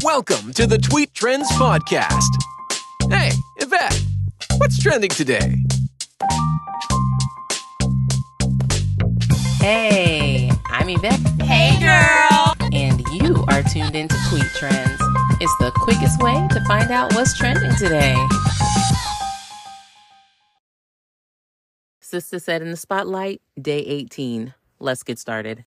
Welcome to the Tweet Trends Podcast. Hey, Yvette, what's trending today? Hey, I'm Yvette. Hey, girl. And you are tuned into Tweet Trends. It's the quickest way to find out what's trending today. Sister Said in the Spotlight, Day 18. Let's get started.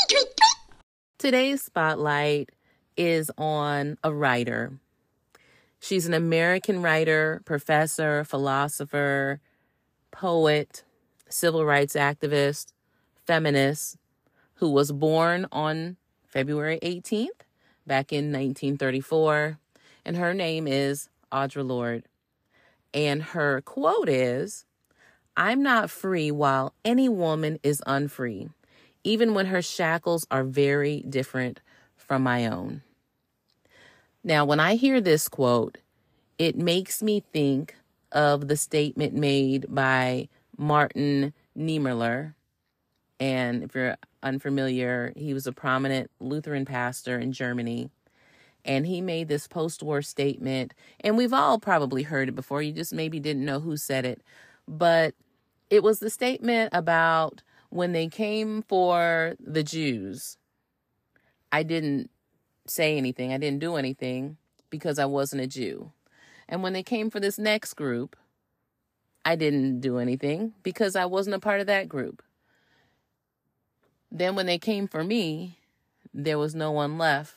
Today's spotlight is on a writer. She's an American writer, professor, philosopher, poet, civil rights activist, feminist, who was born on February 18th, back in 1934. And her name is Audre Lorde. And her quote is, "I'm not free while any woman is unfree, even when her shackles are very different from my own." Now, when I hear this quote, it makes me think of the statement made by Martin Niemöller. And if you're unfamiliar, he was a prominent Lutheran pastor in Germany. And he made this post-war statement, and we've all probably heard it before. You just maybe didn't know who said it. But it was the statement about when they came for the Jews, I didn't say anything. I didn't do anything because I wasn't a Jew. And when they came for this next group, I didn't do anything because I wasn't a part of that group. Then when they came for me, there was no one left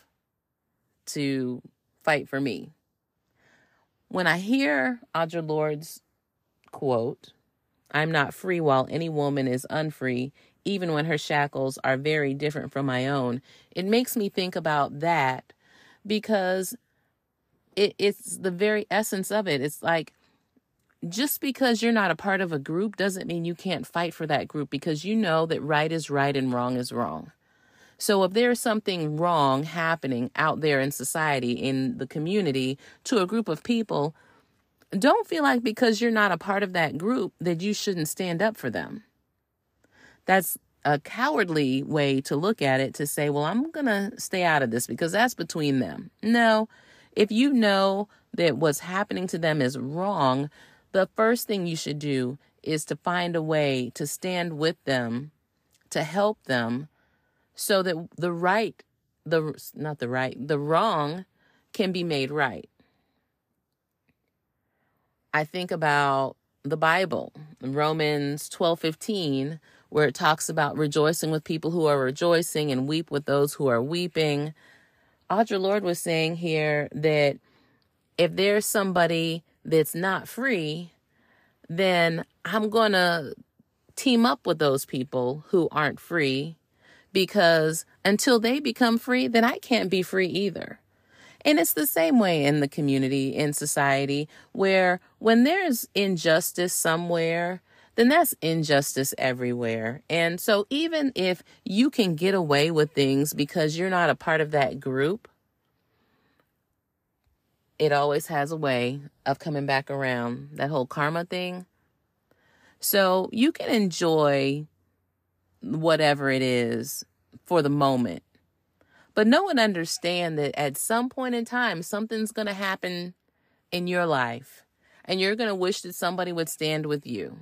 to fight for me. When I hear Audre Lorde's quote, "I'm not free while any woman is unfree, even when her shackles are very different from my own," it makes me think about that because it's the very essence of it. It's like, just because you're not a part of a group doesn't mean you can't fight for that group, because you know that right is right and wrong is wrong. So if there's something wrong happening out there in society, in the community, to a group of people, don't feel like because you're not a part of that group that you shouldn't stand up for them. That's a cowardly way to look at it, to say, well, I'm going to stay out of this because that's between them. No, if you know that what's happening to them is wrong, the first thing you should do is to find a way to stand with them, to help them, so that the wrong can be made right. I think about the Bible, Romans 12:15, where it talks about rejoicing with people who are rejoicing and weep with those who are weeping. Audre Lorde was saying here that if there's somebody that's not free, then I'm going to team up with those people who aren't free, because until they become free, then I can't be free either. And it's the same way in the community, in society, where when there's injustice somewhere, then that's injustice everywhere. And so even if you can get away with things because you're not a part of that group, it always has a way of coming back around, that whole karma thing. So you can enjoy whatever it is for the moment, but know and understand that at some point in time, something's going to happen in your life, and you're going to wish that somebody would stand with you.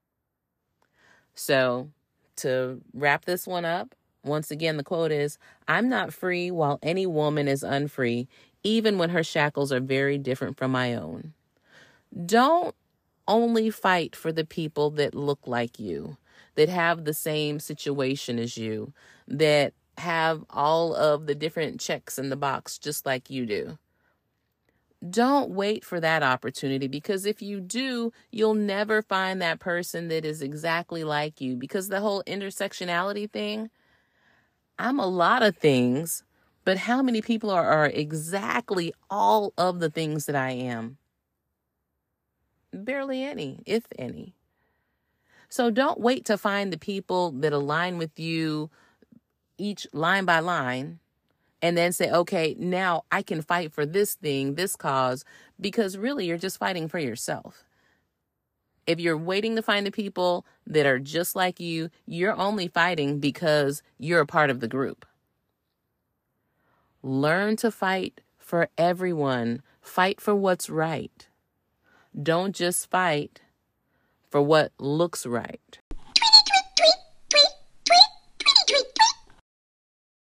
So to wrap this one up, once again, the quote is, "I'm not free while any woman is unfree, even when her shackles are very different from my own." Don't only fight for the people that look like you, that have the same situation as you, that have all of the different checks in the box just like you do. Don't wait for that opportunity, because if you do, you'll never find that person that is exactly like you, because the whole intersectionality thing, I'm a lot of things, but how many people are exactly all of the things that I am? Barely any, if any. So don't wait to find the people that align with you, each line by line, and then say, okay, now I can fight for this thing, this cause, because really you're just fighting for yourself. If you're waiting to find the people that are just like you, you're only fighting because you're a part of the group. Learn to fight for everyone. Fight for what's right. Don't just fight for what looks right.